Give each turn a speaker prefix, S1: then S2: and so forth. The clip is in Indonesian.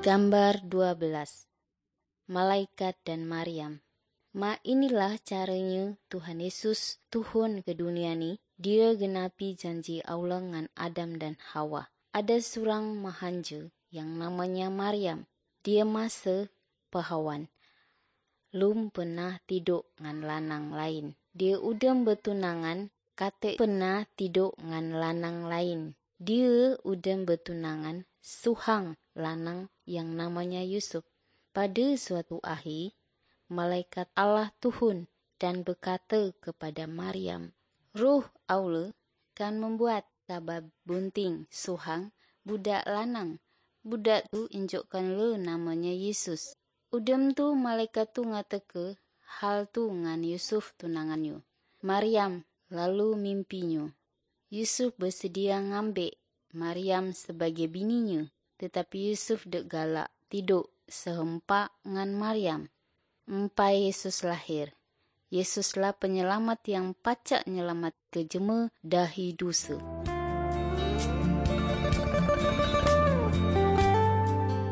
S1: Gambar 12. Malaikat dan Maryam. Inilah caranya Tuhan Yesus turun ke dunia ni. Dia genapi janji Allah dengan Adam dan Hawa. Ada seorang mahanja yang namanya Maryam. Dia masa pahawan. Lum pernah tidur dengan lanang lain. Dia udam bertunangan, kata pernah tidur dengan lanang lain. Dia udam bertunangan suhang lanang yang namanya Yusuf. Pada suatu hari, malaikat Allah turun dan berkata kepada Maryam, Ruh Allah kan membuat kabar bunting suhang budak lanang. Budak tu injukkan le namanya Yesus. Udam tu malaikat tu ngata hal tu ngan Yusuf tunangannya. Maryam lalu mimpinya. Yusuf bersedia ngambil Maryam sebagai bininya. Tetapi Yusuf dek galak tidur sehempak ngan Maryam. Empai Yesus lahir. Yesuslah penyelamat yang pacak nyelamat kejema dahi dosa.